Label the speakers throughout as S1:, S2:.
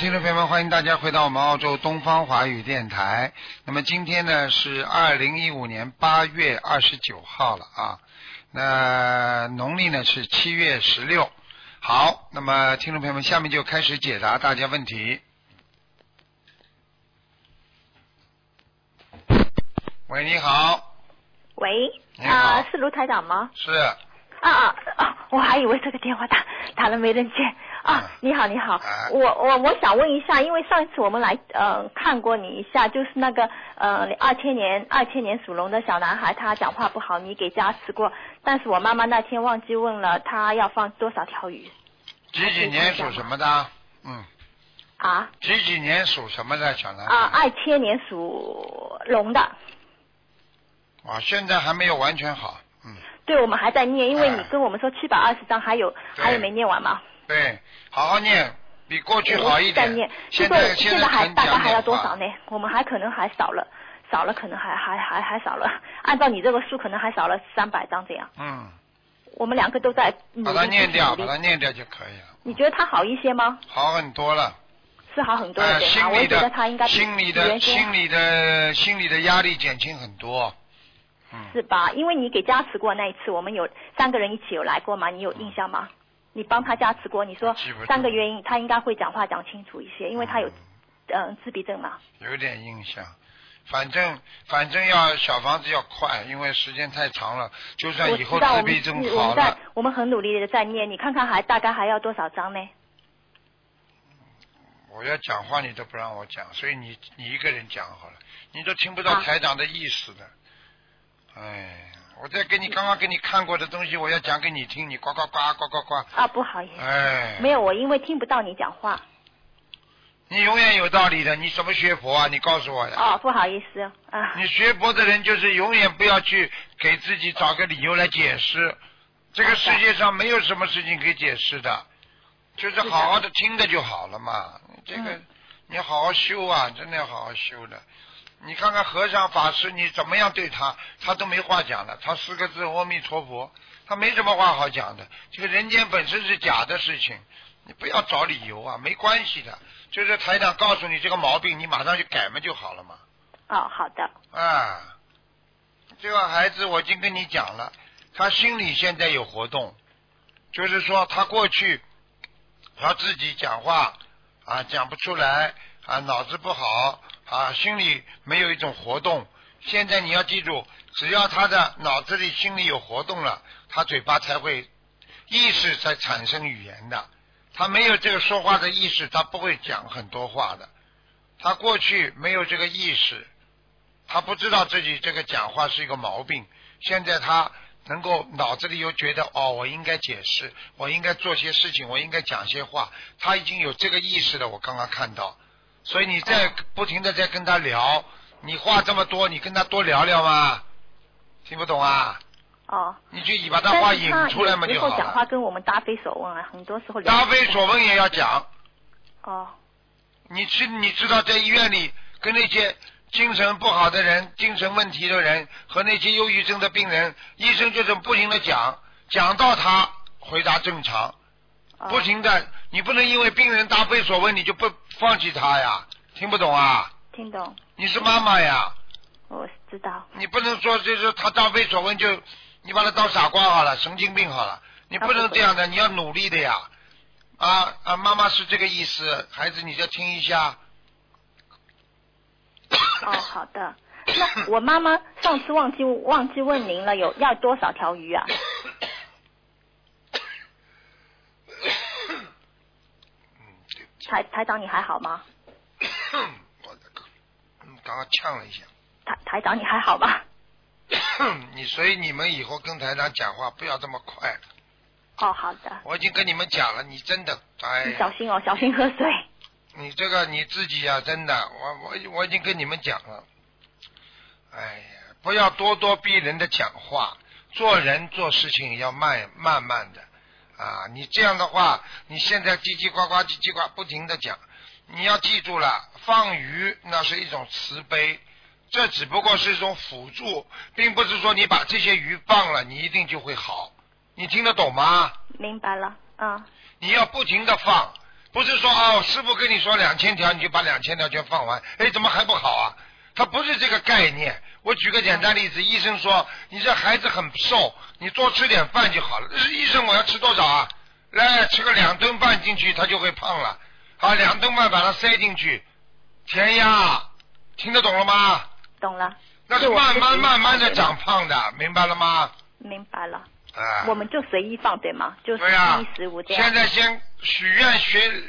S1: 听众朋友们，欢迎大家回到我们澳洲东方华语电台。那么今天呢是2015年8月29号了啊，那农历呢是7月16。好，那么听众朋友们，下面就开始解答大家问题。喂，你好。
S2: 喂，
S1: 你好
S2: 是卢台长吗？
S1: 是。
S2: 我还以为这个电话打了没人接啊。你好，我想问一下，因为上一次我们来看过你一下，就是那个2000年属龙的小男孩，他讲话不好，你给加持过，但是我妈妈那天忘记问了，他要放多少条鱼？
S1: 几年属什么的？几年属什么的小男孩
S2: ？2000年属龙的。
S1: 现在还没有完全好。
S2: 对，我们还在念，因为你跟我们说720张还有没念完嘛。
S1: 对，好好念，比过去好一点。
S2: 在念，
S1: 现
S2: 在还大概还要多少呢？我们还可能还少了，可能还少了。按照你这个数，可能还少了300张这样。我们两个都在努力。把它念掉
S1: 就可以了。
S2: 你觉得他好一些吗？
S1: 好很多了。
S2: 是好很多了，对吧？我觉得他应该
S1: 心理的压力减轻很多。
S2: 是吧？因为你给加持过那一次，我们有3个人一起有来过吗？你有印象吗？你帮他加持过，你说3个原因，他应该会讲话讲清楚一些，因为他有自闭症嘛。有
S1: 点印象，反正要小房子要快，因为时间太长了。就算以后自闭症好了，
S2: 我们很努力的在念，你看看大概还要多少章呢？
S1: 我要讲话你都不让我讲，所以你一个人讲好了，你都听不到台长的意思的。我在刚刚给你看过的东西，我要讲给你听，你呱呱呱。
S2: 不好意思。没有，我因为听不到你讲话。
S1: 你永远有道理的，你什么学佛啊？你告诉我呀。
S2: 不好意思
S1: 你学佛的人就是永远不要去给自己找个理由来解释，这个世界上没有什么事情可以解释的，就是好好的听的就好了嘛。这个你好好修啊，真的要好好修的。你看看和尚法师，你怎么样对他都没话讲了。他4个字阿弥陀佛，他没什么话好讲的。这个人间本身是假的事情，你不要找理由啊，没关系的。就是台长告诉你这个毛病，你马上就改嘛就好了嘛。
S2: 好的。
S1: 这个孩子我已经跟你讲了，他心里现在有活动，就是说他过去他自己讲话讲不出来脑子不好。心里没有一种活动，现在你要记住，只要他的脑子里心里有活动了，他嘴巴才会意识才产生语言的。他没有这个说话的意识，他不会讲很多话的。他过去没有这个意识，他不知道自己这个讲话是一个毛病，现在他能够脑子里又觉得我应该解释，我应该做些事情，我应该讲些话，他已经有这个意识了。我刚刚看到，所以你在不停的在跟他聊，你话这么多，你跟他多聊聊嘛，听不懂啊？你就把他话引出来嘛就好了。
S2: 但是他有时候讲话跟我们答非所问很多时候。
S1: 答非所问也要讲。你知道在医院里跟那些精神不好的人、精神问题的人和那些忧郁症的病人，医生就是不停的讲到他回答正常。不停的，你不能因为病人答非所问你就不放弃他呀，听不懂啊？
S2: 听懂。
S1: 你是妈妈呀。
S2: 我知道。
S1: 你不能说就是他答非所问就你把他当傻瓜好了，神经病好了，你不能这样的，你要努力的呀。妈妈是这个意思，孩子你就听一下。
S2: 好的。那我妈妈上次忘记问您了，要多少条鱼啊？台长你还好吗？
S1: 我刚刚呛了一下。
S2: 台长你还好吗？
S1: 所以你们以后跟台长讲话不要这么快。
S2: 好的。我
S1: 已经跟你们讲了，你真的
S2: 你小心小心喝水。
S1: 你这个你自己呀，真的，我已经跟你们讲了。不要咄逼人的讲话，做人做事情要慢慢的。你这样的话，你现在叽叽呱呱不停的讲，你要记住了，放鱼那是一种慈悲，这只不过是一种辅助，并不是说你把这些鱼放了你一定就会好，你听得懂吗？
S2: 明白了。
S1: 你要不停的放， 不是说哦，师傅跟你说2000条，你就把2000条全放完，哎，怎么还不好啊？他不是这个概念。我举个简单例子，医生说你这孩子很瘦，你多吃点饭就好了。医生，我要吃多少啊？来，吃个2顿饭进去，他就会胖了。好，2顿饭把它塞进去，填压，听得懂了吗？
S2: 懂了。
S1: 那是慢慢的长胖的，明白了吗？
S2: 明白了。
S1: 啊。
S2: 我们就随意放对吗？就
S1: 15、
S2: 15这样。
S1: 现在先许愿学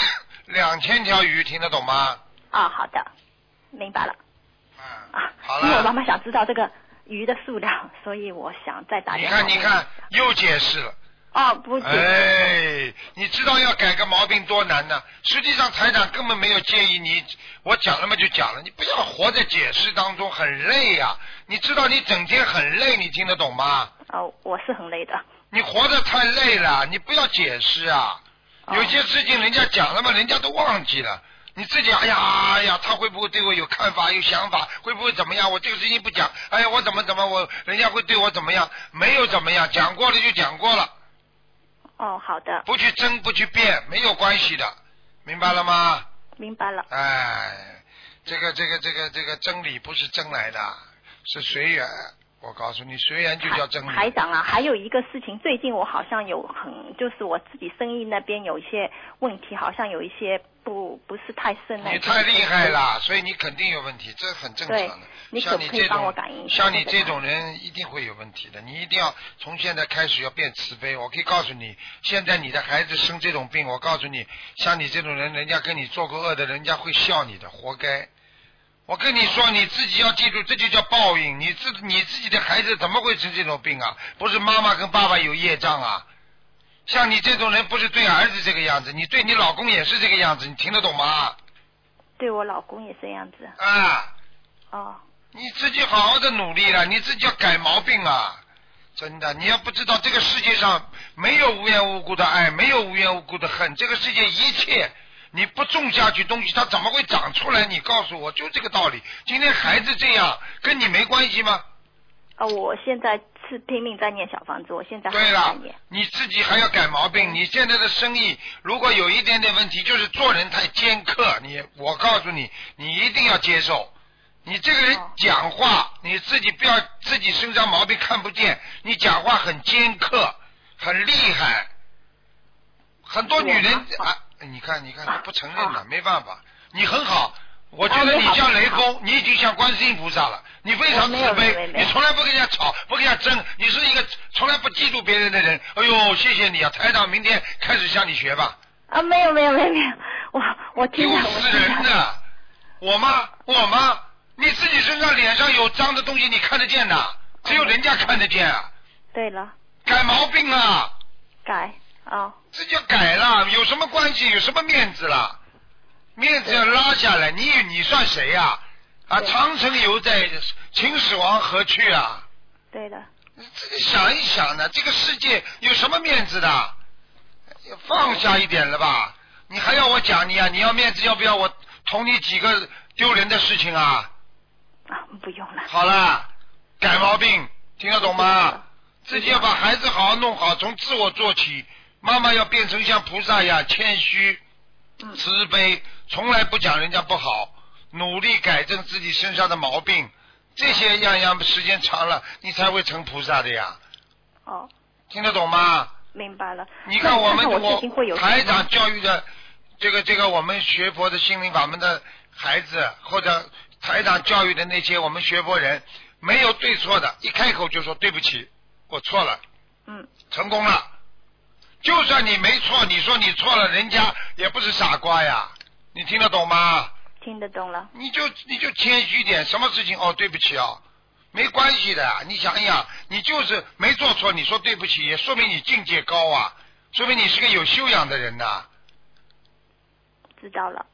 S1: 2000条鱼，听得懂吗？
S2: 啊，好的，明白了。
S1: 好了。
S2: 因为我妈妈想知道这个鱼的数量，所以我想再打电话。
S1: 你看，又解释了。
S2: 哦，不解释。
S1: 哎，你知道要改个毛病多难呢？实际上台长根本没有建议你，我讲了嘛就讲了，你不要活在解释当中，很累呀。你知道你整天很累，你听得懂吗？
S2: 哦，我是很累的。
S1: 你活得太累了，你不要解释啊。有些事情人家讲了嘛，人家都忘记了。你自己哎呀，他会不会对我有看法、有想法？会不会怎么样？我这个事情不讲，哎呀，我怎么人家会对我怎么样？没有怎么样，讲过了就讲过了。
S2: 哦，好的。
S1: 不去争，不去辩，没有关系的，明白了吗？
S2: 明白了。
S1: 哎，这个真理不是争来的，是随缘。我告诉你，随缘就叫真理。
S2: 台长啊，还有一个事情，最近我好像就是我自己生意那边有一些问题，好像有一些不是太顺利。
S1: 你太厉害了，所以你肯定有问题，这很正常的。
S2: 你可不可以帮我感应一
S1: 下？像你这种人一定会有问题的，你一定要从现在开始要变慈悲。我可以告诉你，现在你的孩子生这种病，我告诉你，像你这种人，人家跟你做过恶的，人家会笑你的，活该。我跟你说，你自己要记住，这就叫报应。你自己的孩子怎么会生这种病啊？不是妈妈跟爸爸有业障啊？像你这种人，不是对儿子这个样子，你对你老公也是这个样子，你听得懂吗？
S2: 对我老公也这样子。
S1: 啊。
S2: 哦。
S1: 你自己好好的努力了，你自己要改毛病啊！真的，你要不知道这个世界上没有无缘无故的爱，没有无缘无故的恨，这个世界一切。你不种下去东西，它怎么会长出来？你告诉我，就这个道理。今天孩子这样，跟你没关系吗？
S2: 我现在是拼命在念小房子，我现在还
S1: 在念。你自己还要改毛病。你现在的生意如果有一点点问题，就是做人太尖刻。我告诉你，你一定要接受。你这个人讲话，你自己不要自己身上毛病看不见，你讲话很尖刻，很厉害。很多女人啊。你看，他不承认了，没办法。你很好，我觉得你像雷公，你已经像观世音菩萨了。你非常慈悲，你从来不跟人家吵，不跟人家争，你是一个从来不嫉妒别人的人。哎呦，谢谢你啊，台长，明天开始向你学吧。
S2: 没有，我听了。
S1: 丢死人的！我吗？你自己身上脸上有脏的东西，你看得见的，只有人家看得见啊。
S2: 对了。改
S1: 毛病啊。
S2: 改。
S1: 这就改了，有什么关系？有什么面子了？面子要拉下来，你算谁呀？长城犹在，秦始皇何去啊？
S2: 对的。
S1: 自己想一想呢，这个世界有什么面子的？放下一点了吧？你还要我讲你啊？你要面子，要不要我同你几个丢人的事情啊？
S2: 不用了。
S1: 好了，改毛病，听得懂吗？自己要把孩子好好弄好，从自我做起。妈妈要变成像菩萨一样谦虚、慈悲，从来不讲人家不好，努力改正自己身上的毛病，这些样时间长了，你才会成菩萨的呀。听得懂吗？
S2: 明白了。
S1: 你看我台长教育的这个我们学佛的心灵法门的孩子，或者台长教育的那些我们学佛人，没有对错的，一开口就说对不起，我错了。成功了。就算你没错，你说你错了，人家也不是傻瓜呀，你听得懂吗？
S2: 听得懂了。
S1: 你就谦虚点，什么事情对不起没关系的。你想一想，你就是没做错，你说对不起，也说明你境界高啊，说明你是个有修养的人呐。
S2: 知道了。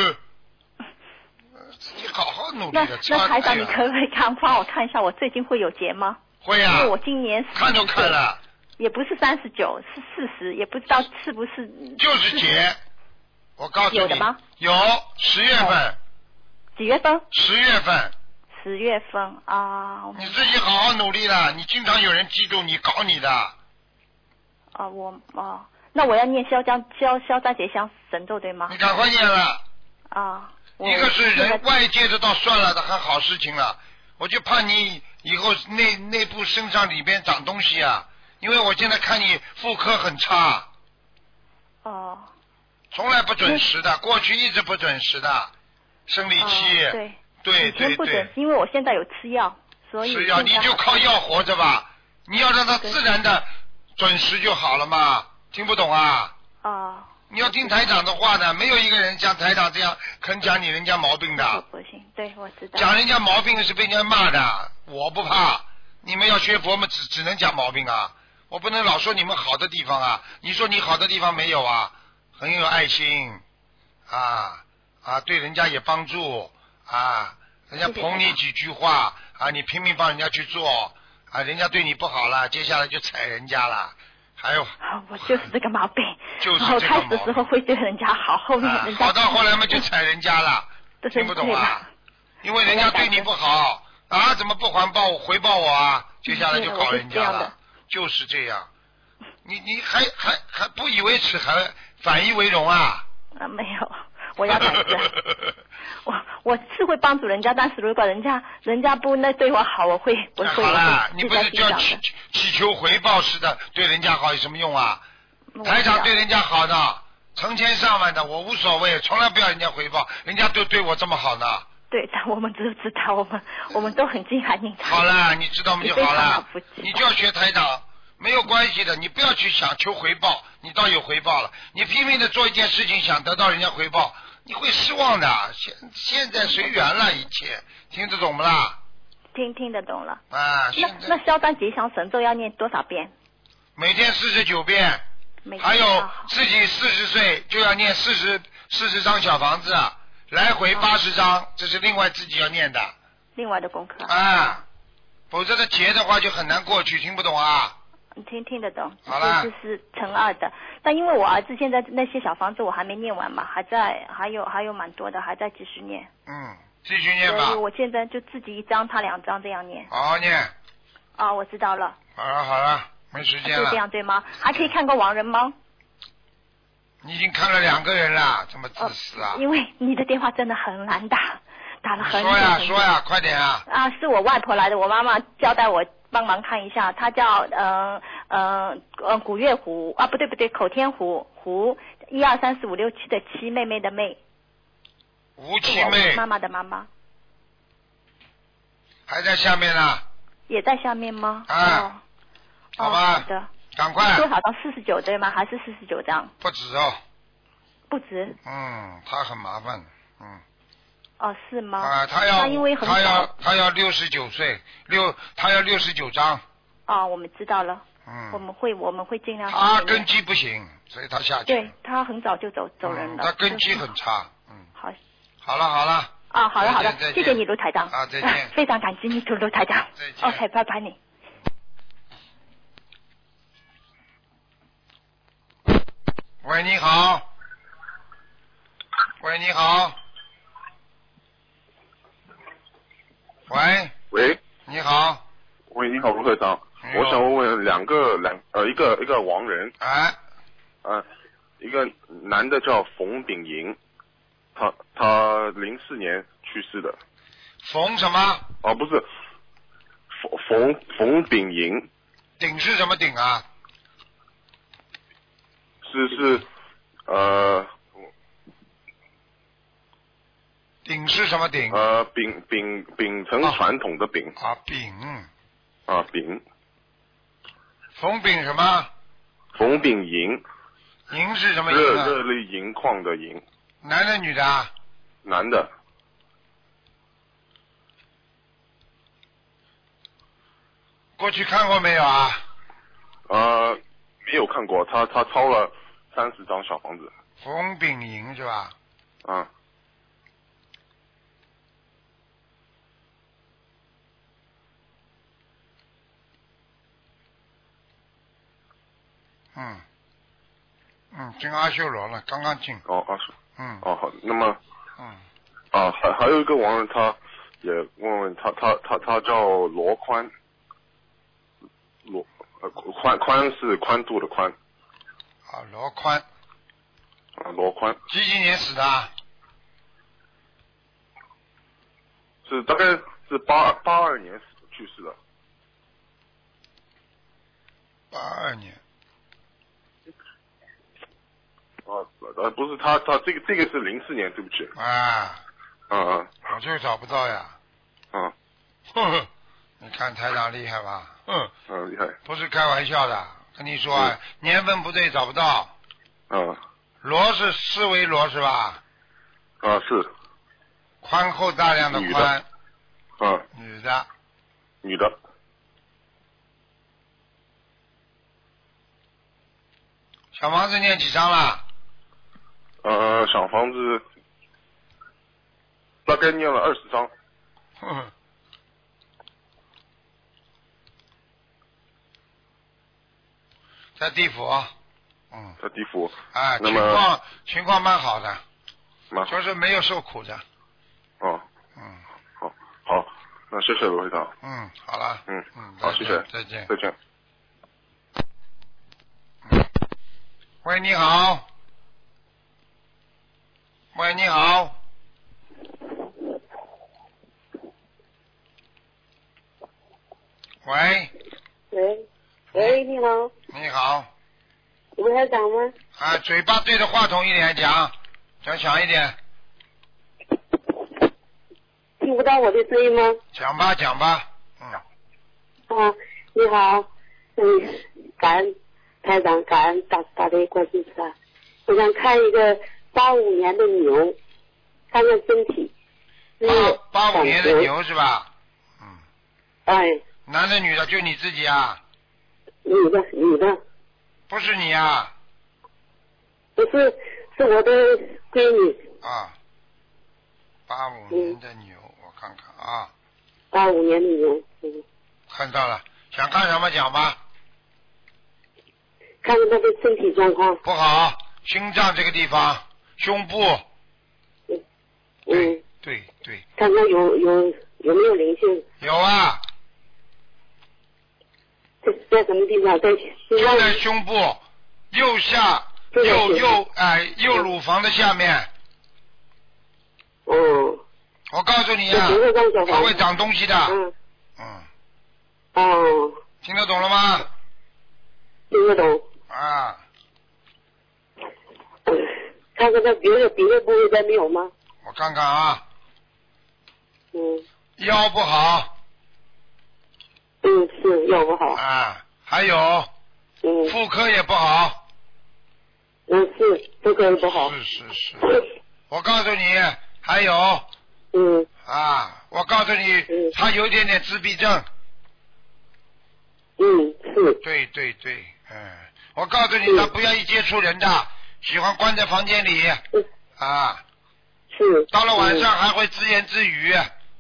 S1: 自己好好努力的。
S2: 那台长，你可不可以帮我看一下，我最近会有结吗？
S1: 会啊。
S2: 因为我今年
S1: 看都看了。
S2: 也不是39，是40，也不知道是不是。
S1: 就是节，我告诉你。
S2: 有的吗？
S1: 有，10月份。
S2: 几月份
S1: ？10月份。
S2: 10月份啊。
S1: 你自己好好努力了，你经常有人嫉妒你，搞你的。
S2: 那我要念消灾吉祥神咒对吗？
S1: 你赶快念了。
S2: 啊。
S1: 一个是人外界的倒算了的，还好事情了。我就怕你以后内部身上里边长东西啊，因为我现在看你妇科很差。
S2: 哦。
S1: 从来不准时的，过去一直不准时的，生理期。对。以
S2: 前不准，因为我现在有吃药，所以。
S1: 吃药你就靠药活着吧，你要让它自然的准时就好了嘛。听不懂啊？
S2: 哦。
S1: 你要听台长的话的，没有一个人像台长这样肯讲你人家毛病的。
S2: 不行，对，我知道。
S1: 讲人家毛病是被人家骂的，我不怕。你们要学佛嘛，只能讲毛病啊，我不能老说你们好的地方啊。你说你好的地方没有啊？很有爱心啊，对人家也帮助啊，人家捧你几句话啊，你拼命帮人家去做啊，人家对你不好了，接下来就踩人家了。还有，
S2: 我就是这个毛病，
S1: 就是这个毛病。
S2: 开始的时候会对人家好，后面人家
S1: 好到后来嘛就踩人家了，听不懂啊？因为人家对你不好啊，怎么不回报我啊？接下来就搞人家了，就是这样。你还不以为耻，还反以为荣啊？
S2: 没有，我要改正。我是会帮助人家，但是如果人家不那对我好，我会。好
S1: 了，你不是就要祈求回报似的，对人家好有什么用啊？台长对人家好的，成千上万的，我无所谓，从来不要人家回报，人家都对我这么好呢。
S2: 对，我们都知道，我们都很敬寒宁。
S1: 好了，你知道吗？就好了，你就要学台长，没有关系的，你不要去想求回报，你倒有回报了，你拼命的做一件事情，想得到人家回报。你会失望的，现在随缘了，一切听得懂不啦？听
S2: 得懂了。
S1: 啊，
S2: 那消灾吉祥神咒要念多少遍？
S1: 每天49遍。还有自己40岁就要念40张小房子，来回80张，这是另外自己要念的。
S2: 另外的功课。
S1: 啊，否则的劫的话就很难过去，听不懂啊？
S2: 听得懂。
S1: 好了。
S2: 这是乘2的。但因为我儿子现在那些小房子我还没念完嘛，还有蛮多的，还在继续念。
S1: 继续念吧。
S2: 所以我现在就自己1张，他2张这样念。
S1: 好好念。
S2: 我知道了。
S1: 好了，没时间了。
S2: 就这样对吗？还可以看个亡人吗？
S1: 你已经看了2个人了，这么自私啊！
S2: 因为你的电话真的很难打，打了很久。
S1: 说呀，快点啊！
S2: 是我外婆来的，我妈妈交代我帮忙看一下，她叫古月湖不对，口天湖1 2 3 4 5 6 7的7，妹妹的妹。
S1: 吴七妹。
S2: 妈妈的妈妈。
S1: 还在下面呢。
S2: 也在下面吗？
S1: 好吧。
S2: 好的。
S1: 赶快。
S2: 多少张？49对吗？还是49张？
S1: 不止哦。
S2: 不止。
S1: 他很麻烦。
S2: 是吗？
S1: 他要
S2: 69
S1: 岁，他要69张。
S2: 我们知道了。我们会尽量。
S1: 他根基不行，所以他下去。
S2: 对，他很早就走人了。
S1: 他根基很差。
S2: 好。
S1: 好了。
S2: 好了，谢谢你卢台长。
S1: 再见。
S2: 非常感激你卢台长。
S1: 再见。
S2: OK， 拜拜你。
S1: 喂，你好。喂，你好。喂，你好。
S3: 喂，你好，卢科长。我想问一个亡人。一个男的叫冯炳银，他04年去世的。
S1: 冯什么？
S3: 不是，冯炳银。
S1: 鼎是什么鼎啊？
S3: 是
S1: 鼎是什么鼎？
S3: 秉承传统的秉。秉。
S1: 冯炳什么？
S3: 冯炳银。
S1: 银是什么银？
S3: 热泪盈眶的盈。
S1: 男的女的啊？
S3: 男的。
S1: 过去看过没有啊？
S3: 没有看过，他抄了30张小房子。
S1: 冯炳银是吧？进阿修罗了，刚刚进。
S3: 阿修。好，那么。还有一个亡人，他也问他叫罗宽。宽是宽度的宽。
S1: 啊，罗宽。
S3: 啊，罗宽。
S1: 几年死的？
S3: 是大概是82年去世的。
S1: 82年。
S3: 啊，不是他这个是04年，对不起。
S1: 啊。我就找不到呀。
S3: 哼
S1: 哼，你看台长厉害吧？
S3: 厉害。
S1: 不是开玩笑的，跟你说啊，年份不对找不到。罗是四维罗是吧？
S3: 是。
S1: 宽厚大量的宽。
S3: 女
S1: 的。
S3: 女的。
S1: 小房子念几张了？
S3: 小房子大概念了20张。
S1: 在地府。
S3: 在地府。
S1: 情况蛮好的。就是没有受苦的。
S3: 好，那谢谢罗会长。
S1: 好了。
S3: 好，谢谢。
S1: 再见。
S3: 再见。
S1: 喂，你好。喂，你好。喂。
S4: 喂，你好。
S1: 你好。
S4: 卢台长吗？
S1: 嘴巴对着话筒一点讲响一点。
S4: 听不到我的声音吗？
S1: 讲吧。
S4: 你好，感恩台长，感恩大悲观世音菩萨。我想看一个85年的牛，看看身体。
S1: 85年的牛是吧？男的女的？就你自己啊？
S4: 女的。
S1: 不是你啊？
S4: 不是，是我的闺女。
S1: 85年的牛，我看看啊。
S4: 85年的牛。
S1: 看到了，想看什么讲吧。
S4: 看看他的身体状况。
S1: 不好，心脏这个地方，胸部。对。
S4: 看看有没有灵性？
S1: 有啊。
S4: 在什么地方？
S1: 就在胸部右下右乳房的下面。我告诉你啊，它会长东西的。听得懂了吗？
S4: 听得懂。看看他别的部位再没有吗？
S1: 我看看啊。腰不好。
S4: 是腰不好。
S1: 还有。妇科也不好。
S4: 是妇科也不好。
S1: 是。我告诉你，还有。我告诉你，他有一点点自闭症。
S4: 是。
S1: 对。我告诉你，他不愿意接触人的，喜欢关在房间里。
S4: 是。
S1: 到了晚上还会自言自语。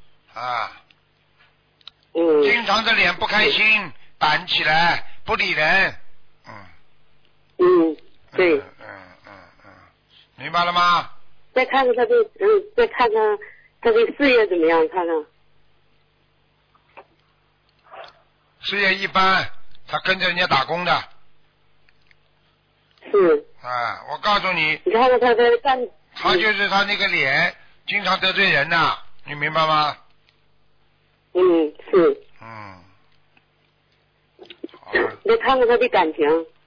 S1: 经常的脸不开心，板起来，不理人。
S4: 对。
S1: 明白了吗？
S4: 再看看他的事业怎么样？看看。
S1: 事业一般，他跟着人家打工的。
S4: 是。
S1: 我告诉你。
S4: 你看看他在干。
S1: 他就是他那个脸，经常得罪人呐，你明白吗？
S4: 是。
S1: 好了。
S4: 再看看他的感情。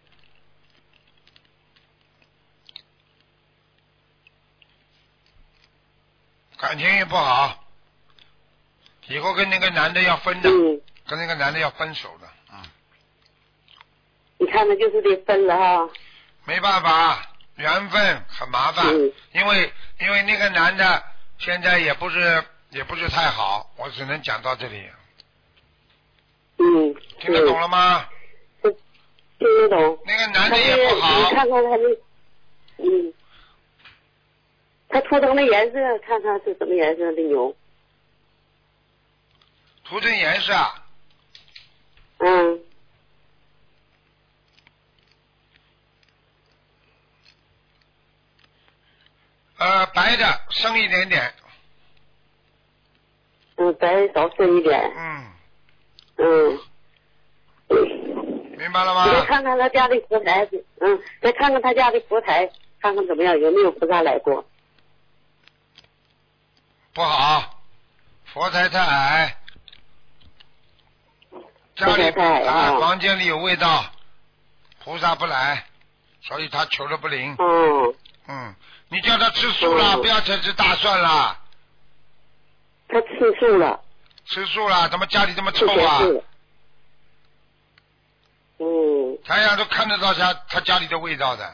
S1: 感情也不好，以后跟那个男的要分的，跟那个男的要分手的。
S4: 你看他就是得分了哈。
S1: 没办法，缘分很麻烦，因为那个男的现在也不是太好，我只能讲到这里。听得懂了吗？
S4: 听得懂。
S1: 那个男的也不好。
S4: 你看看他的，他涂成的颜色，看看是什么颜色的牛。
S1: 涂成颜色。白的深一点点。
S4: 白少深一点。
S1: 明白了吗？
S4: 你再看看他家的佛台，再看看他家的佛台，看看怎么样，有没有菩萨来过？
S1: 不好，佛台太矮，家里房间里有味道，菩萨不来，所以他求的不灵。你叫他吃素了，不要再吃大蒜了。
S4: 他吃素了。
S1: 吃素了，怎么家里这么臭啊？太阳都看得到他家里的味道的，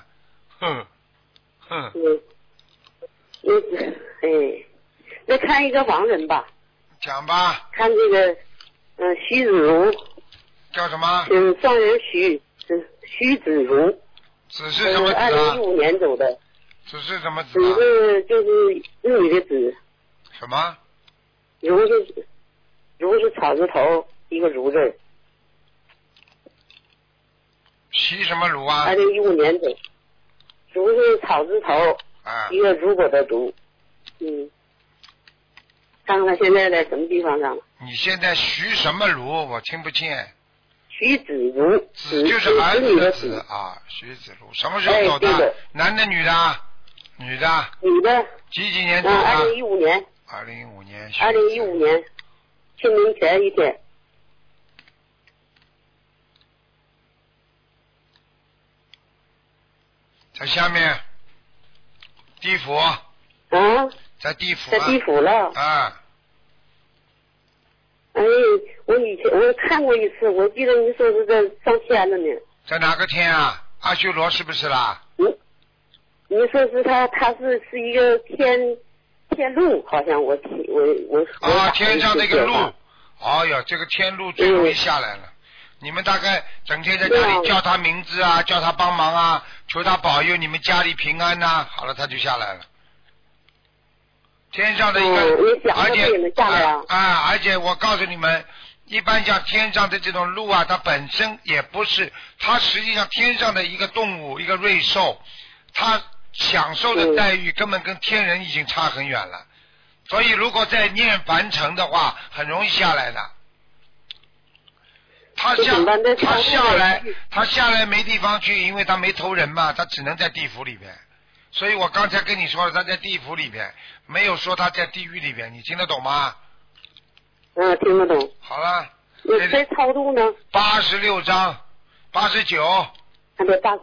S4: 再看一个亡人吧。
S1: 讲吧。
S4: 看这个，徐子如。
S1: 叫什么？
S4: 状元徐子如。
S1: 子是什么子啊
S4: ？2015年走的。
S1: 子是什么子啊？
S4: 子是就是日语的子。
S1: 什么？
S4: 如是草字头一个如字。
S1: 习什么如啊
S4: ？2015年走。如是草字头，一个如果的如。看看他现在在什么地方上？
S1: 你现在徐什么如？我听不见。
S4: 徐子如。
S1: 子就是儿子的子啊，徐子如。什么时候走的？男的女的？女的。
S4: 女的。
S1: 几年走的
S4: ？2015年。
S1: 2015年。
S4: 2015年，清明前一天。
S1: 在下面，地府。在地府。
S4: 在地府了。我以前看过一次，我记得你说是在上天了呢。
S1: 在哪个天啊？阿修罗是不是啦？
S4: 你说是他是一个天路，好像我
S1: 天上那个路，呀，这个天路最容易下来了。你们大概整天在家里叫他名字啊，叫他帮忙啊，求他保佑你们家里平安呐，好了，他就下来了。天上的一个，而且我告诉你们，一般像天上的这种鹿啊，它本身也不是，它实际上天上的一个动物，一个瑞兽，它享受的待遇根本跟天人已经差很远了。所以如果再念凡尘的话，很容易下来的。他下来没地方去，因为他没投人嘛，他只能在地府里边。所以我刚才跟你说了，他在地府里边，没有说他在地狱里边，你听得懂吗？
S4: 听得懂。
S1: 好了。
S4: 谁超度呢
S1: ？86章，89。
S4: 还得8。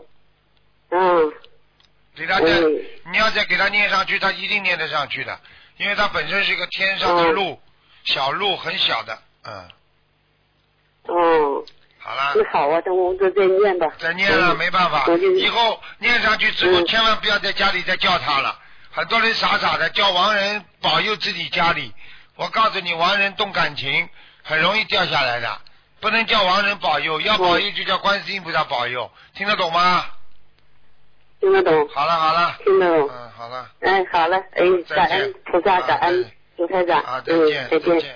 S1: 给他你要再给他念上去，他一定念得上去的，因为他本身是一个天上的鹿，小鹿很小的，好了。
S4: 好啊，等我们再念吧。
S1: 再念了没办法，以后念上去之后，千万不要在家里再叫他了。很多人傻傻的叫亡人保佑自己家里，我告诉你，亡人动感情很容易掉下来的，不能叫亡人保佑，要保佑就叫观世音菩萨保佑，听得懂吗？
S4: 听得懂。
S1: 好了。
S4: 听得懂。
S1: 好了。
S4: 好了，感恩菩萨，感恩卢台长。
S1: 再见。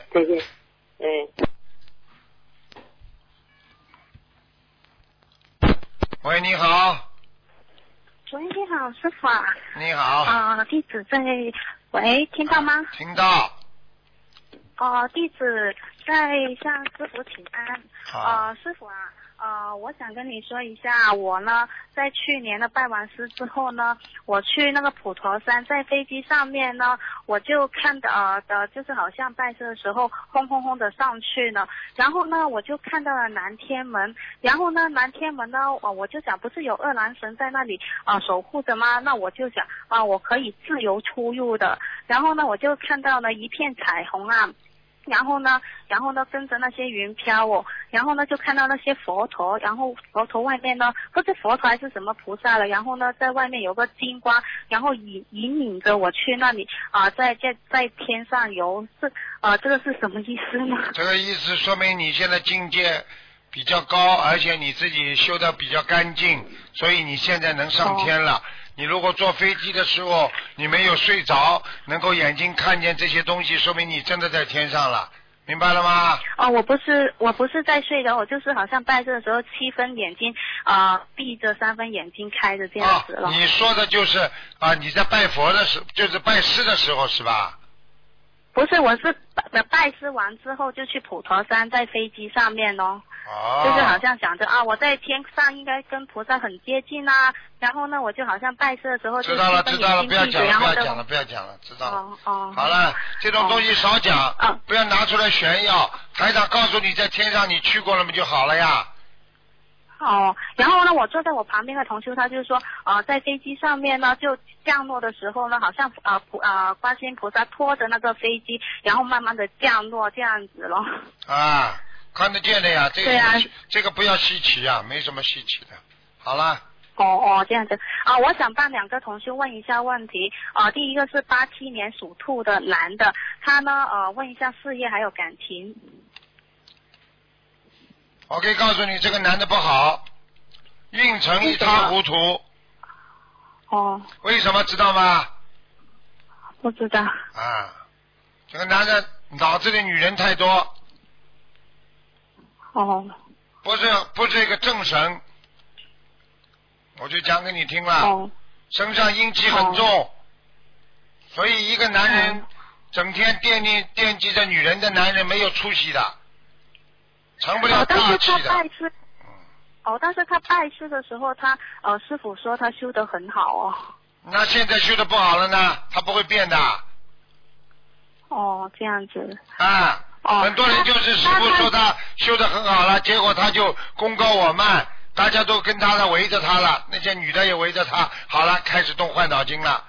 S1: 喂，你好。
S5: 喂，你好，师傅啊。
S1: 你好。
S5: 弟子在，喂，听到吗？
S1: 听到。
S5: 弟子在向师傅请安。师傅啊，我想跟你说一下，我呢在去年的拜完师之后呢，我去那个普陀山，在飞机上面呢，我就看到就是好像拜师的时候轰轰轰的上去了，然后呢我就看到了南天门，然后呢南天门呢我就想不是有二郎神在那里守护着吗？那我就想我可以自由出入的，然后呢我就看到了一片彩虹啊。然后呢跟着那些云飘然后呢就看到那些佛陀，然后佛陀外面呢不知佛陀还是什么菩萨了，然后呢在外面有个金光，然后引领着我去那里在天上游，这个是什么意思呢？
S1: 这个意思说明你现在境界比较高，而且你自己修得比较干净，所以你现在能上天了。你如果坐飞机的时候你没有睡着，能够眼睛看见这些东西，说明你真的在天上了，明白了吗？
S5: 我不是在睡着，我就是好像拜师的时候7分眼睛闭着3分眼睛开着这样子了。
S1: 你说的就是你在拜佛的时候，就是拜师的时候是吧？
S5: 不是，我是拜师完之后就去普陀山，在飞机上面哦。就是好像想着啊，我在天上应该跟菩萨很接近啊，然后呢，我就好像拜师的时候就
S1: 知道了，不要讲了，知道了。好了，这种东西少讲，不要拿出来炫耀。台长告诉你，在天上你去过了嘛就好了呀。
S5: 然后呢，我坐在我旁边的同修，他就说，在飞机上面呢，就降落的时候呢，好像观世音菩萨拖着那个飞机，然后慢慢的降落这样子咯。
S1: 看得见的呀，这个不要稀奇啊，没什么稀奇的。好了。
S5: 这样子我想帮2个同修问一下问题第一个是87年属兔的男的，他呢问一下事业还有感情。
S1: 我可以告诉你，这个男的不好，运程一塌糊涂。为什么知道吗？
S5: 不知道。
S1: 这个男的脑子里女人太多。不是一个正神，我就讲给你听了。身上阴气很重，所以一个男人整天惦记着女人的男人没有出息的，成不了大气的。
S5: 但是他拜师的时候，他师父说他修得很好
S1: 那现在修得不好了呢？他不会变的。
S5: 这样子。
S1: 很多人就是师父说他修得很好了，结果他就功高我慢，大家都跟他的围着他了，那些女的也围着他，好了，开始动坏脑筋了。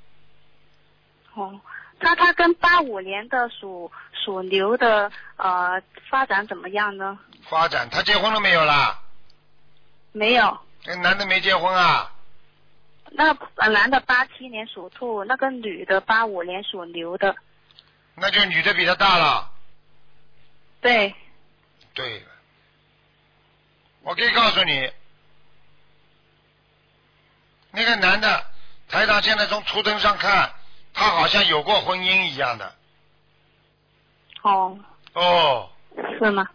S5: 他跟85年的属牛的发展怎么样呢？
S1: 发展，他结婚了没有啦？
S5: 没有。
S1: 那男的没结婚啊？
S5: 那男的87年属兔，那个女的85年属牛的。
S1: 那就女的比他大了。
S5: 对，
S1: 我可以告诉你，那个男的，台长现在从图腾上看，他好像有过婚姻一样的。
S5: 是吗？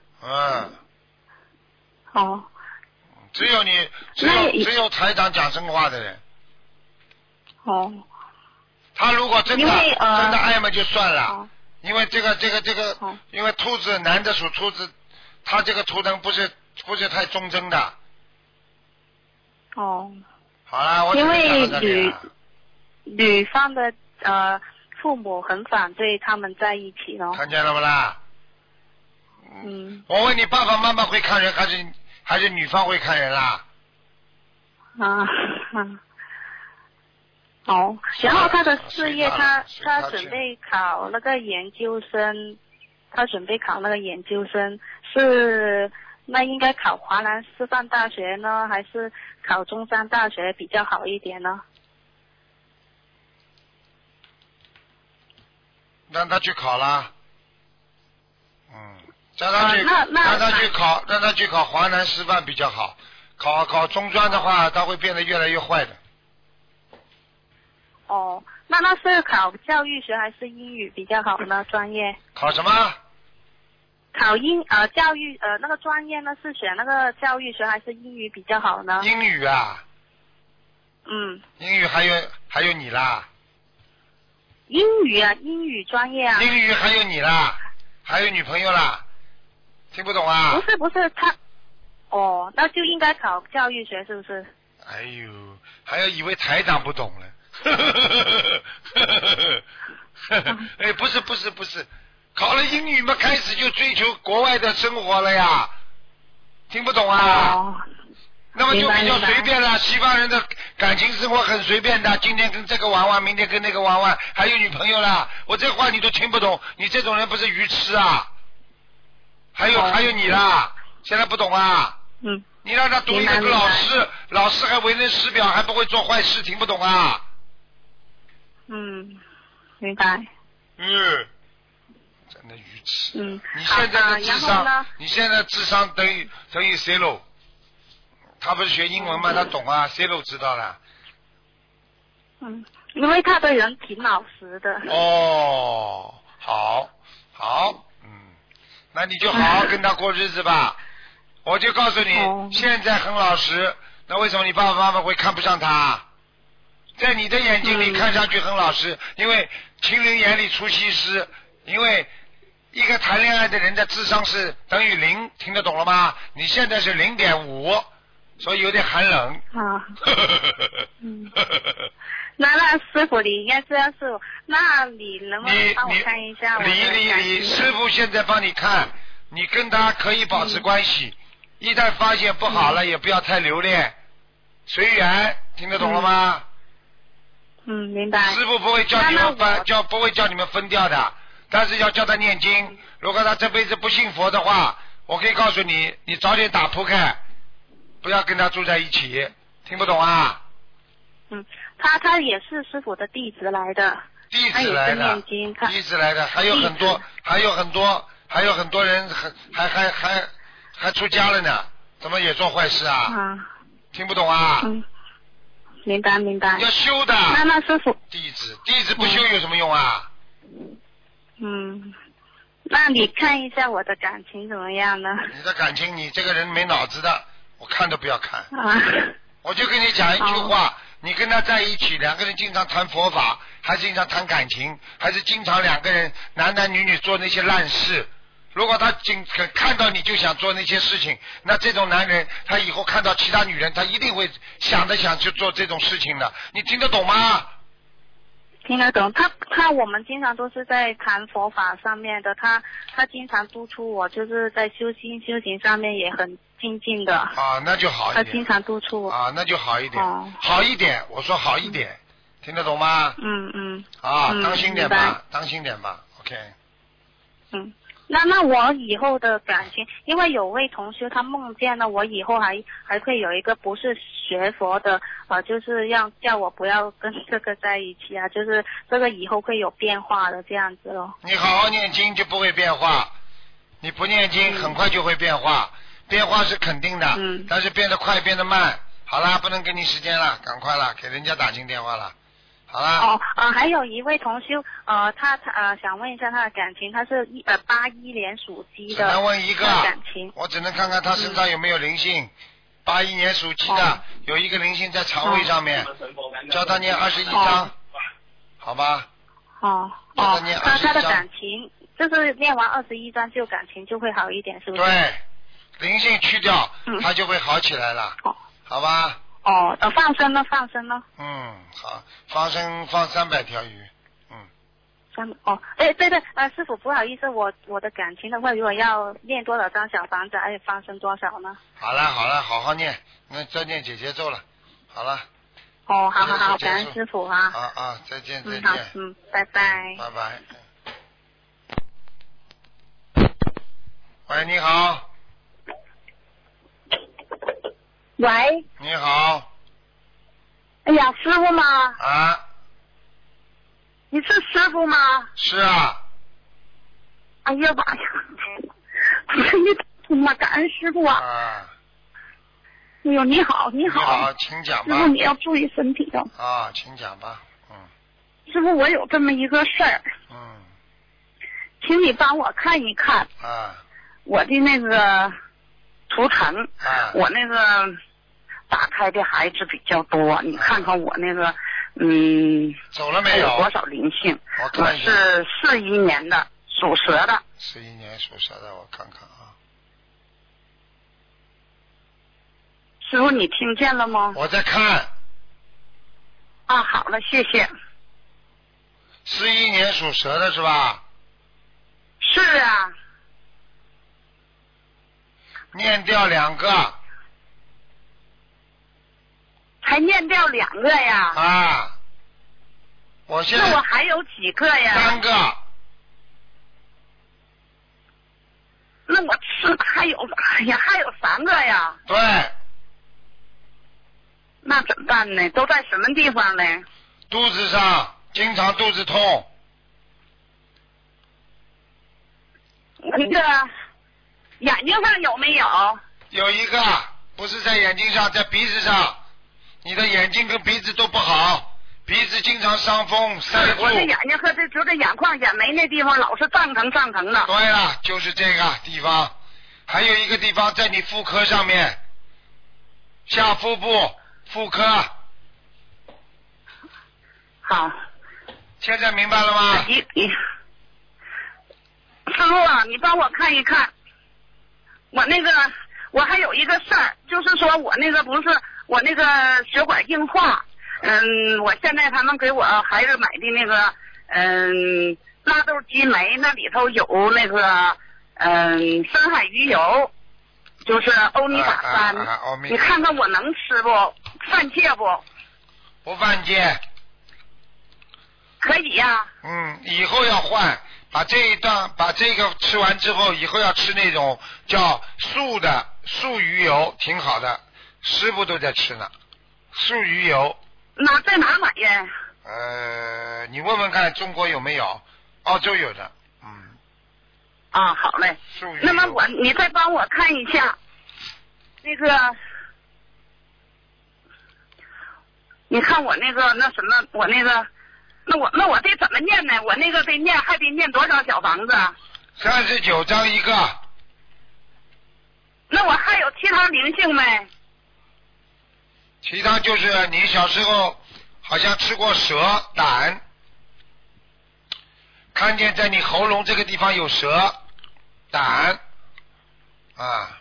S1: 只有台长讲真话的人。他如果真的爱嘛就算了。因为这个，因为兔子男的属兔子，他这个图腾不是太忠贞的。
S5: 好
S1: 了，我
S5: 因为女方的父母很反对他们在一起咯。
S1: 看见了不啦？我问你，爸爸妈妈会看人还是女方会看人啦？
S5: 然后他的事业，他准备考那个研究生，是那应该考华南师范大学呢，还是考中山大学比较好一点呢？
S1: 让他去考啦，让他去考华南师范比较好，考中专的话，他会变得越来越坏的。
S5: 那是考教育学还是英语比较好呢？专业？
S1: 考什么？
S5: 考教育那个专业呢，是选那个教育学还是英语比较好呢？
S1: 英语啊。英语还有你啦。
S5: 英语专业啊。
S1: 英语还有你啦，还有女朋友啦，听不懂啊？
S5: 不是他。那就应该考教育学是不是？
S1: 哎呦，还要以为台长不懂了。不是，考了英语嘛，开始就追求国外的生活了呀，听不懂啊？那么就比较随便了。西方人的感情生活很随便的，今天跟这个玩玩，明天跟那个玩玩，还有女朋友啦。我这话你都听不懂，你这种人不是愚痴啊？还有你啦，现在不懂啊？你让他读一个老师还为人师表，还不会做坏事，听不懂啊？
S5: 明白。
S1: 真的愚痴。
S5: 你
S1: 现在智商等于 C 喽？他不是学英文吗？他懂啊 ，C 喽知道了。
S5: 因为他的人挺老实的。
S1: 好，那你就好好跟他过日子吧。我就告诉你，现在很老实，那为什么你爸爸妈妈会看不上他？在你的眼睛里看上去很老实，因为情人眼里出西施， 因为一个谈恋爱的人的智商是等于0，听得懂了吗？你现在是0.5，所以有点寒冷。
S5: 啊。那师傅，你应该这样是，那你能不能帮我看一下我的感情？
S1: 师傅现在帮你看，你跟他可以保持关系，一旦发现不好了，也不要太留恋，随缘，听得懂了吗？
S5: 明白。
S1: 师傅不会叫你们不会叫你们分掉的，但是要叫他念经。如果他这辈子不信佛的话，我可以告诉你，你早点打扑克，不要跟他住在一起，听不懂啊？
S5: 他也是师傅的弟子来的，
S1: 弟子来的，还有很多人还出家了呢，怎么也做坏事啊？听不懂啊？
S5: 明白。
S1: 要修的。
S5: 那师傅，
S1: 弟子不修有什么用啊？
S5: 那你看一下我的感情怎么样呢？
S1: 你的感情，你这个人没脑子的，我看都不要看。我就跟你讲一句话。你跟他在一起，两个人经常谈佛法，还是经常谈感情，还是经常两个人男男女女做那些烂事？如果他看到你就想做那些事情，那这种男人他以后看到其他女人，他一定会想去做这种事情的。你听得懂吗？
S5: 听得懂。我们经常都是在谈佛法上面的，他经常督促我，就是在修行上面也很精进的。
S1: 那就好一点。
S5: 他经常督促我。
S1: 那就好一点。好一点，我说好一点，听得懂吗？当心点吧，当心点吧 ，OK。
S5: 那我以后的感情，因为有位同学他梦见了我以后还会有一个不是学佛的，就是叫我不要跟这个在一起啊，就是这个以后会有变化的这样子咯。
S1: 你好好念经就不会变化，你不念经很快就会变化，变化是肯定的，但是变得快变得慢。好啦，不能给你时间了，赶快了，给人家打进电话了。好啦。
S5: 还有一位同修，他想问一下他的感情，他是81年属鸡的。
S1: 只能问一个
S5: 感情，
S1: 我只能看看他身上有没有灵性。81年属鸡的，有一个灵性在肠胃上面，叫他念21章，好吧？叫他念21章。
S5: 他的感情就是念完21章就感情就会好一点，是不是？
S1: 对，灵性去掉，他就会好起来了，好吧？
S5: 放生呢？
S1: 好，放300条鱼。
S5: 对，师傅不好意思，我的感情的话，如果要念多少张小房子，还有放生多少呢？
S1: 好了，好好念，那再念姐姐咒了，好了。
S5: 好，感恩师傅啊。
S1: 再见。
S5: 好，拜拜。
S1: 拜拜。喂，你好。
S6: 喂。
S1: 你好。
S6: 哎呀，师傅吗？你是师傅吗？
S1: 是啊。
S6: 哎呀妈呀！感恩师傅啊！哎呦，你好。
S1: 你好，请讲吧。
S6: 师傅，你要注意身体的。
S1: 请讲吧。
S6: 师傅，我有这么一个事儿。请你帮我看一看。我的那个图腾。我那个打胎的孩子比较多，你看看我那个。
S1: 走了没有？
S6: 还有多少灵性？
S1: 我
S6: 是41年的，属蛇的。
S1: 41年属蛇的，我看看啊。
S6: 师傅，你听见了吗？
S1: 我在看。
S6: 好了，谢谢。
S1: 41年属蛇的是吧？
S6: 是啊。
S1: 念掉2个。
S6: 才念掉2个呀！
S1: 我现在
S6: 那我还有几个呀
S1: ？3个。
S6: 那我还有3个呀？
S1: 对。
S6: 那怎么办呢？都在什么地方呢？
S1: 肚子上，经常肚子痛。
S6: 那个眼睛上有没有？
S1: 有一个，不是在眼睛上，在鼻子上。你的眼睛跟鼻子都不好，鼻子经常伤风塞住。
S6: 我的眼睛和这眼眶眼眉那地方老是胀疼的。
S1: 对了，就是这个地方。还有一个地方在你妇科上面，下腹部妇科。
S6: 好。
S1: 现在明白了吗？
S6: 傅啊，你帮我看一看，我还有一个事儿，就是说我那个不是我那个血管硬化，我现在他们给我孩子买的那个纳豆激酶，那里头有那个深海鱼油，就是欧米伽3，你看看我能吃不？犯戒不？
S1: 不犯戒。
S6: 可以呀。
S1: 以后要换，把这个吃完之后，以后要吃那种叫素鱼油，挺好的，师傅都在吃呢。素鱼油。
S6: 在哪买呀？
S1: 你问问看中国有没有，澳洲有的。
S6: 好嘞。
S1: 素鱼油。
S6: 那么你再帮我看一下，那个，你看我那个那什么，我那个。那我得怎么念呢？我那个还得念多少小房子
S1: ？39张一个。
S6: 那我还有其他灵性没？
S1: 其他就是你小时候好像吃过蛇胆，看见在你喉咙这个地方有蛇胆啊。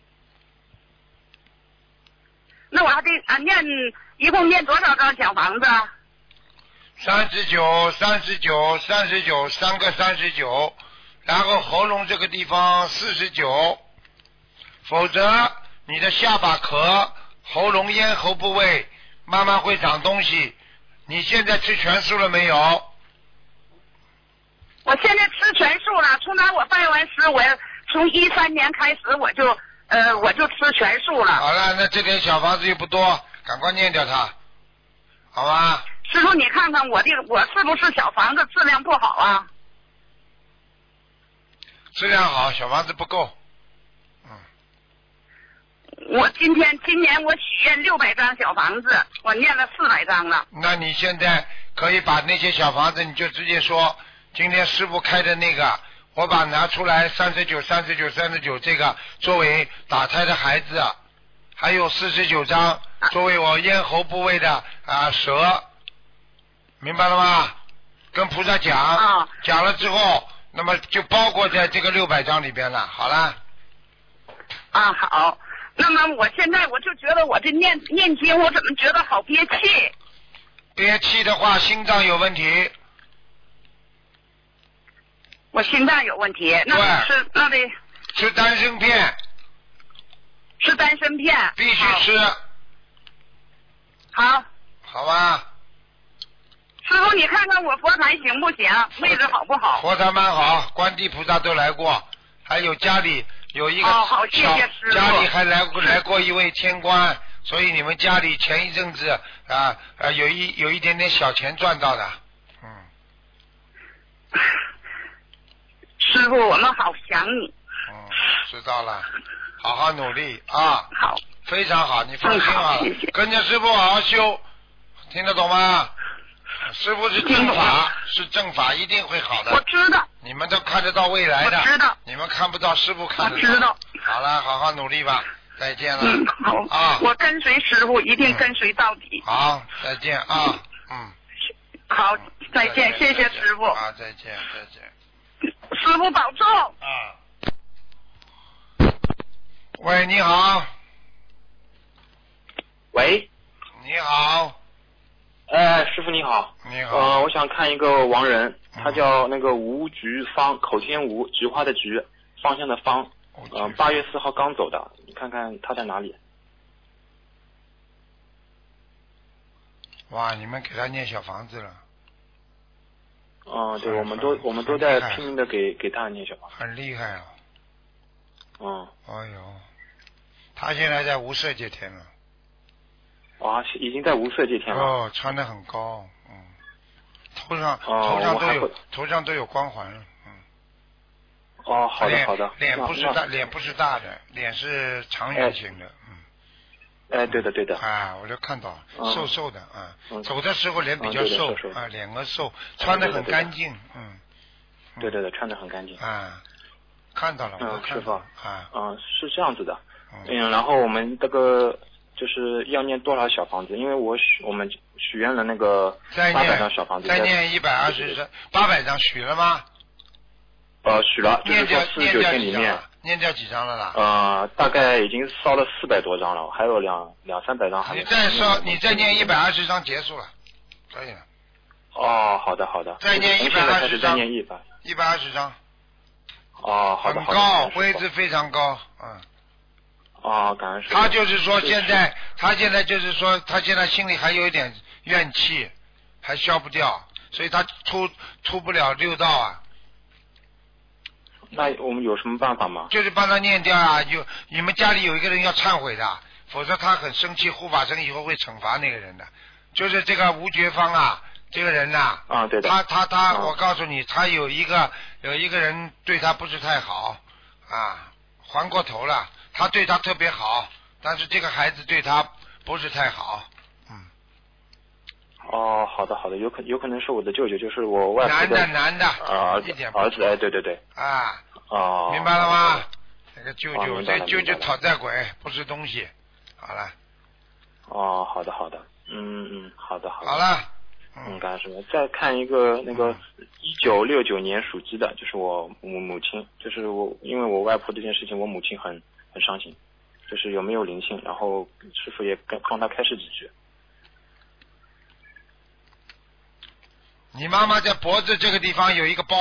S6: 那我还得一共念多少张小房子
S1: ？39，三个39，然后喉咙这个地方49，否则你的下巴壳、喉咙、咽喉部位慢慢会长东西。你现在吃全素了没有？
S6: 我现在吃全素了，从哪我拜完师，我从13年开始我就吃全素了。
S1: 好了，那这点小房子又不多，赶快念掉它，好吧？
S6: 师傅，你看看我是不是小房子质量不好啊？
S1: 质量好，小房子不够。
S6: 我今年我许愿600张小房子，我念了400张了。
S1: 那你现在可以把那些小房子，你就直接说，今天师傅开的那个，我把拿出来39这个作为打胎的孩子，还有49张作为我咽喉部位的蛇。明白了吗？跟菩萨讲，讲了之后，那么就包括在这个600张里边了。好了。
S6: 好。那么我现在我就觉得我这念经，我怎么觉得好憋气？
S1: 憋气的话，心脏有问题。
S6: 我心脏有问题，那得
S1: 吃丹参片。
S6: 吃丹参片。
S1: 必须吃。
S6: 好。
S1: 好吧。
S6: 师傅，你看看我佛台行不行？位置好不好？
S1: 佛台蛮好，观地菩萨都来过，还有家里有一个
S6: 好，谢谢师傅。
S1: 家里还来过一位天官，所以你们家里前一阵子有一点点小钱赚到的。
S6: 师傅，我们好想你。
S1: 知道了，好好努力啊。
S6: 好。
S1: 非常好，你放心啊，
S6: 谢谢。
S1: 跟着师傅好好修，听得懂吗？师傅是正法，一定会好的。
S6: 我知道。
S1: 你们都看得到未来的。
S6: 我知道。
S1: 你们看不到，师傅看得到。
S6: 我知道。
S1: 好了，好好努力吧，再见了。
S6: 好。我跟随师傅，一定跟随到底。
S1: 好，再见啊。
S6: 好，再见，谢谢师傅。
S1: 再见。
S6: 师傅保重。
S1: 喂，你好。
S7: 喂。
S1: 你好。
S7: 师傅你好。
S1: 你好。
S7: 我想看一个亡人，他叫那个吴菊芳，口天吴，菊花的菊，方向的方。8月4号刚走的，你看看他在哪里？
S1: 哇，你们给他念小房子了。
S7: 对，我们都在拼命的给他念小房子。
S1: 很厉害啊。
S7: 哎
S1: 呦，他现在在无色界天了。
S7: 哇，已经在无色界天了。
S1: 穿得很高，头上都有光环了，
S7: 好的。
S1: 脸不是大的，脸是长圆形的，
S7: 对的。
S1: 我就看到瘦瘦的，走的时候脸比较瘦，脸额瘦，穿得很干净，
S7: 对，穿得很干净。
S1: 看到了，我
S7: 师傅。是这样子的，然后我们这个。就是要念多少小房子？因为我们许愿了那个800张小房子。
S1: 再念120张，800张许了吗？
S7: 许了，就是说49天里面。
S1: 念掉几张了啦？
S7: 大概已经烧了400多张了，还有200-300张还没。
S1: 你再念120张结束了，可以了。
S7: 好的。
S1: 再念120张。
S7: 再念
S1: 120张。
S7: 好的。
S1: 很高，位置非常高，
S7: 感恩师父。
S1: 他就是说他现在就是说他现在心里还有一点怨气，还消不掉，所以他出不了6道啊。
S7: 那我们有什么办法吗？
S1: 就是帮他念掉啊！你们家里有一个人要忏悔的，否则他很生气，护法神以后会惩罚那个人的。就是这个吴觉芳啊，这个人呐，
S7: 对的。
S1: 他，我告诉你，他有一个人对他不是太好啊，还过头了。他对他特别好，但是这个孩子对他不是太好。
S7: 好的，有可能是我的舅舅，就是我外婆的
S1: 男的
S7: 儿子，对。
S1: 明白了吗？那个舅舅，这舅舅讨债鬼，不是东西。好了。
S7: 好的。好的。
S1: 好了。
S7: 感恩师父。再看一个那个1969年属鸡的，就是我母亲，就是因为我外婆这件事情，我母亲很伤心，就是有没有灵性，然后师父也帮他开示几句。
S1: 你妈妈在脖子这个地方有一个包，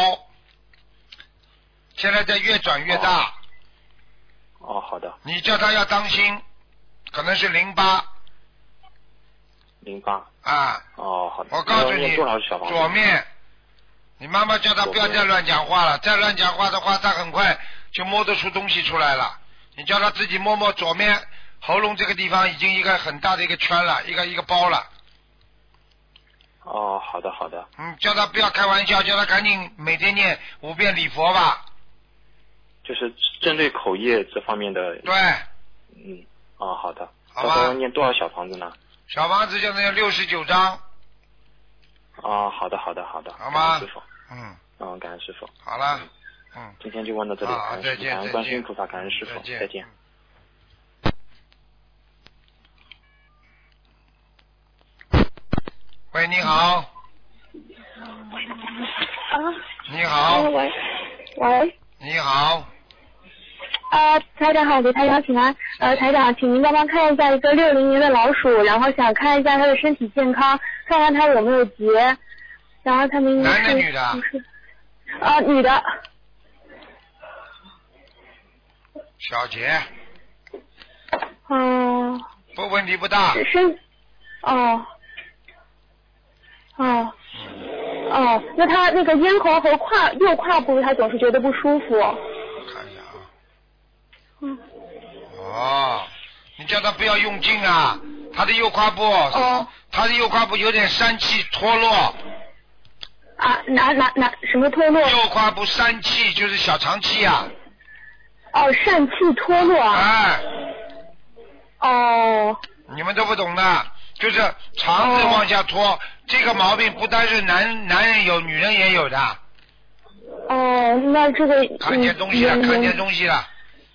S1: 现在在越转越大。
S7: 好的。
S1: 你叫她要当心，可能是08。
S7: 08。好的。
S1: 我告诉你，左面，你妈妈叫她不要再乱讲话了，再乱讲话的话，她很快就摸得出东西出来了。你叫她自己摸左面喉咙这个地方已经一个很大的一个圈了，一个包了。
S7: 好的。
S1: 叫他不要开玩笑，叫他赶紧每天念5遍礼佛吧。
S7: 就是针对口业这方面的。
S1: 对。
S7: 好的。
S1: 好吧。
S7: 要念多少小房子呢？
S1: 小房子现在要69张。
S7: 好的。
S1: 好吗？
S7: 感恩师父。感恩师父。
S1: 好了。
S7: 今天就问到这里。
S1: 再见。
S7: 感恩观世音菩萨，感恩师父。再见。
S1: 喂，你好。你好。
S8: 喂。
S1: 你好。
S8: 台长好，给台长请安。台长，请您帮忙看一下一个60年的老鼠，然后想看一下他的身体健康，看看他有没有结，然后他明年是
S1: 男的女的？
S8: 女的。
S1: 小结。不，问题不大。
S8: 那他那个咽喉和右胯部，他总是觉得不舒服。
S1: 看一下你叫他不要用劲啊！他的右胯部，有点疝气脱落。
S8: 什么脱落？
S1: 右胯部疝气就是小肠气啊。
S8: 疝气脱落啊。
S1: 你们都不懂的，就是肠子往下拖。这个毛病不单是男人有，女人也有的。
S8: 那这个
S1: 看见东西了。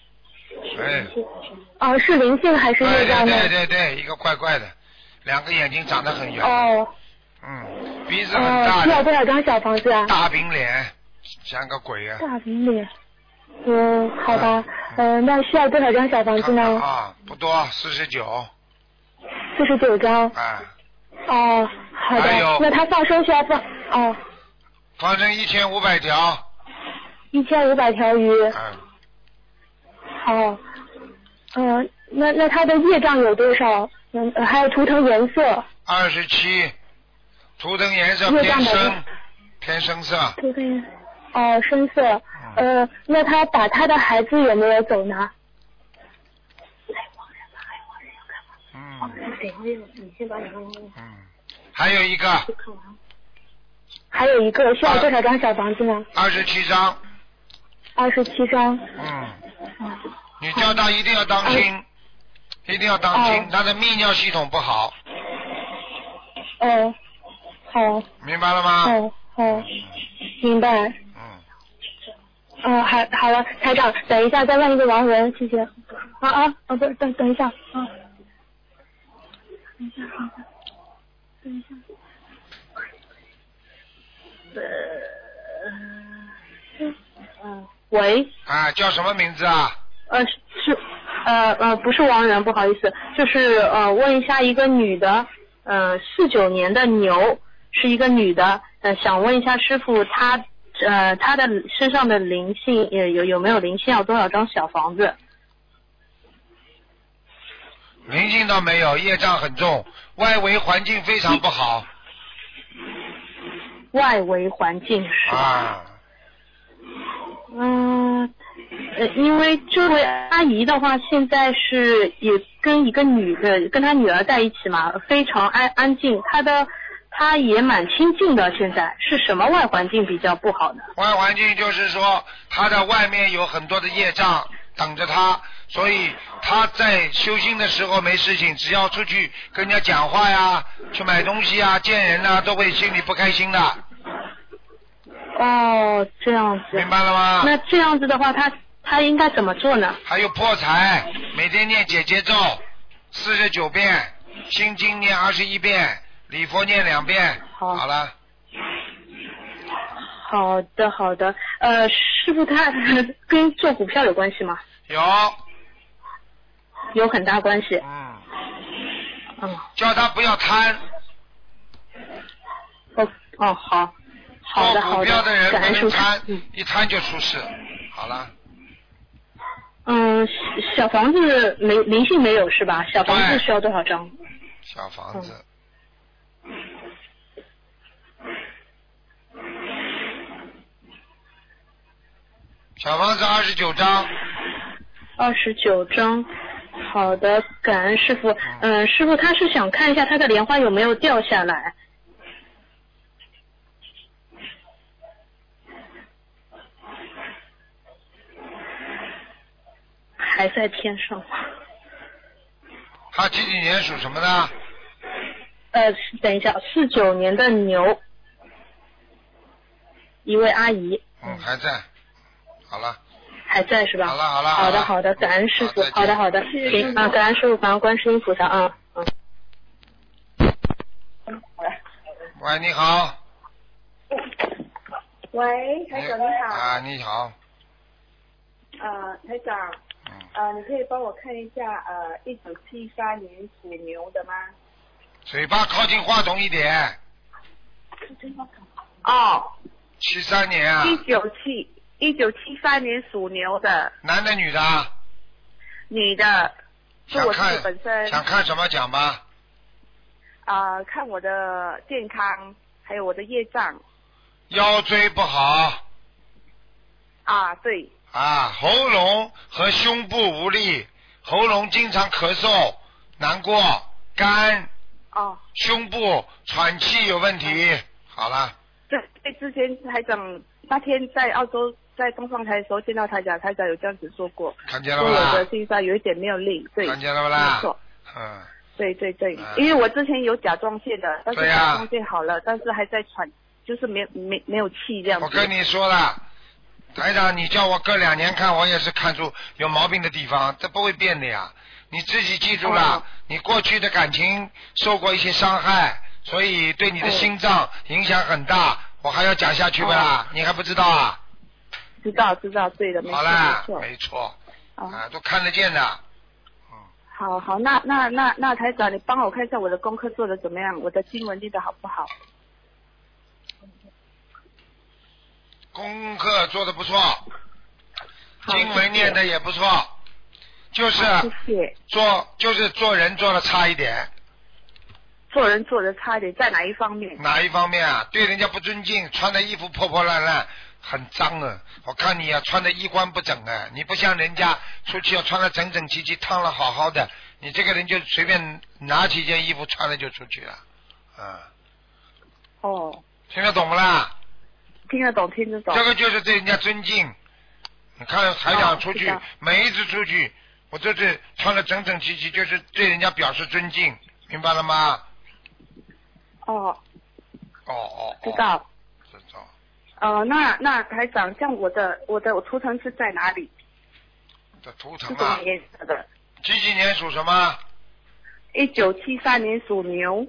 S8: 是灵性还是业障呢？
S1: 对，一个怪怪的，2个眼睛长得很圆。鼻子很大。
S8: 需要多少张小房子啊？
S1: 大饼脸，像个鬼啊。
S8: 大饼脸。好吧。那需要多少张小房子呢？
S1: 不多，49。
S8: 49张。好的。那他放生需要放
S1: 放生1500条。
S8: 1500条鱼。好。那他的业障有多少？还有图腾颜色。
S1: 27。图腾颜色偏深色。
S8: 图腾深色。那他把他的孩子有没有走呢？你先把你
S1: 还有一个
S8: 需要多少张小房子呢
S1: ？27张。
S8: 27张。
S1: 你叫他一定要当心，他的泌尿系统不好。
S8: 好。
S1: 明白了吗？
S8: 明白。好了，台长，等一下再问一个亡人，谢谢。等一下。等一下。 喂。
S1: 叫什么名字啊？
S8: 不是王源，不好意思，就是问一下一个女的，49年的牛，是一个女的，想问一下师傅，她的身上的灵性有没有灵性，要多少张小房子？
S1: 灵性倒没有，业障很重，外围环境非常不好。
S8: 外围环境是吧？因为这位阿姨的话，现在是也跟一个女的，跟她女儿在一起嘛，非常安静，她也蛮亲近的。现在是什么外环境比较不好呢？
S1: 外环境就是说，她的外面有很多的业障等着她，所以她在修心的时候没事情，只要出去跟人家讲话呀，去买东西啊，见人啊，都会心里不开心的。
S8: 哦，这样子。
S1: 明白了吗？
S8: 那这样子的话，他应该怎么做呢？
S1: 还有破财，每天念姐姐咒49遍，心经念21遍，礼佛念2遍。好了。
S8: 好的。师傅，他跟做股票有关系吗？有很大关系。
S1: 叫他不要贪。
S8: 好。好的。
S1: 做股票的人不能贪，一贪就出事。好了。
S8: 小房子灵性没有是吧？小房子需要多少张？
S1: 小房子。小房子29张。
S8: 29张。好的，感恩师傅。师傅他是想看一下他的莲花有没有掉下来。还在天上。
S1: 他几几年属什么的？
S8: 等一下，49年的牛，一位阿姨。
S1: 还在。好了。
S8: 还在是吧？
S1: 好了。
S8: 好的，感恩师傅。好的，行啊，感恩师傅，感恩观世音菩萨啊。
S1: 喂，你好。
S9: 喂，台长你好。
S1: 你好。
S9: 台长。你可以帮我看一下1973年属牛的吗？
S1: 嘴巴靠近话筒一点。73年啊。
S9: 1973年属牛的。
S1: 男的女的？
S9: 女的。是我自己本身。
S1: 想看什么讲吧？
S9: 看我的健康，还有我的业障。
S1: 腰椎不好。
S9: 对。
S1: 喉咙和胸部无力，喉咙经常咳嗽、难过、干。胸部喘气有问题。好了。
S9: 对，之前台长那天在澳洲在东方台的时候见到台长有这样子说过。
S1: 看见了吧？说
S9: 我的心脏有一点没有力。对。
S1: 看见了吧？
S9: 没错。对，因为我之前有甲状腺的，但是甲状腺好了，但是还在喘，就是没有气这样子。
S1: 我跟你说了。台长，你叫我隔2年看，我也是看出有毛病的地方，这不会变的呀。你自己记住了，你过去的感情受过一些伤害，所以对你的心脏影响很大。我还要讲下去不啦？你还不知道啊？
S9: 知道，对的，没错。
S1: 好了，没错。都看得见的。
S9: 好，那台长，你帮我看一下我的功课做的怎么样，我的经文念的好不好？
S1: 功课做得不错，经文念的也不错，就是做人做的差一点。
S9: 做人做的差一点，在哪一方面？
S1: 哪一方面啊？对人家不尊敬，穿的衣服破破烂烂，很脏啊！我看你啊，穿的衣冠不整啊，你不像人家出去要穿的整整齐齐，烫了好好的，你这个人就随便拿起一件衣服穿了就出去了，听得懂不啦？
S9: 听得懂。
S1: 这个就是对人家尊敬。你看台长出去，每一次出去，我就是穿得整整齐齐，就是对人家表示尊敬，明白了吗？
S9: 知道。那台长，像我图腾是在哪里？
S1: 的图腾啊？
S9: 什么颜色的？
S1: 几年属什么
S9: ？1973年属牛。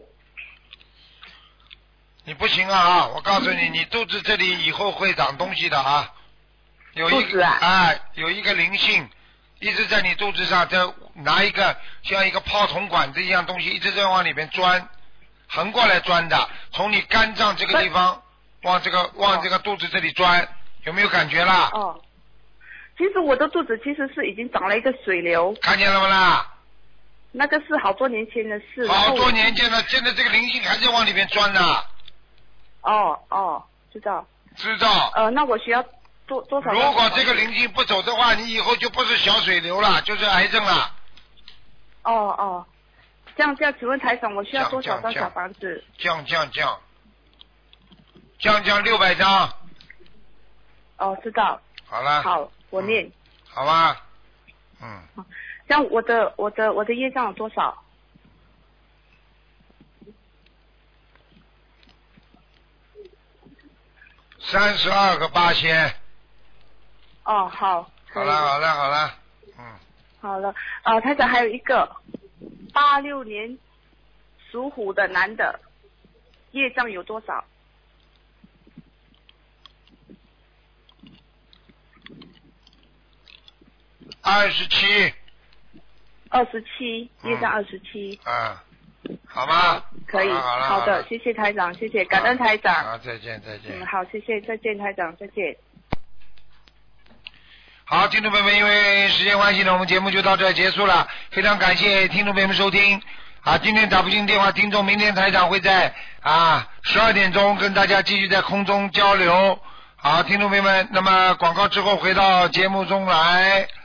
S1: 你不行啊！我告诉你，你肚子这里以后会长东西的啊！
S9: 肚子啊？
S1: 有一个灵性一直在你肚子上，在拿一个像一个炮筒管子一样东西，一直在往里边钻，横过来钻的，从你肝脏这个地方往这个肚子这里钻，有没有感觉啦？
S9: 哦，其实我的肚子其实是已经长了一个水瘤，
S1: 看见了吗啦？
S9: 那个是好多年前的事。
S1: 好多年前了，现在这个灵性还在往里边钻呢。
S9: 哦，知道。那我需要多少？
S1: 如果这个灵性不走的话，你以后就不是小水瘤了，就是癌症了。
S9: 哦，这样，请问台长，我需要多少张小房子？
S1: 降600张。
S9: 哦，知道。
S1: 好了。
S9: 好，我念。
S1: 好吧。
S9: 这样我的业障有多少
S1: ？32个8000。
S9: 哦，好。
S1: 好了。
S9: 好了，台长还有一个86年属虎的男的，业障有多少
S1: ？27，
S9: 业障27。
S1: 好吗？
S9: 可以，好的，谢谢台长，谢谢，感恩台长。
S1: 好，再见。
S9: 好，谢谢，再见，台长，再见。
S1: 好，听众朋友们，因为时间关系呢，我们节目就到这结束了。非常感谢听众朋友们收听。今天打不进电话，听众明天台长会在12点钟跟大家继续在空中交流。好，听众朋友们，那么广告之后回到节目中来。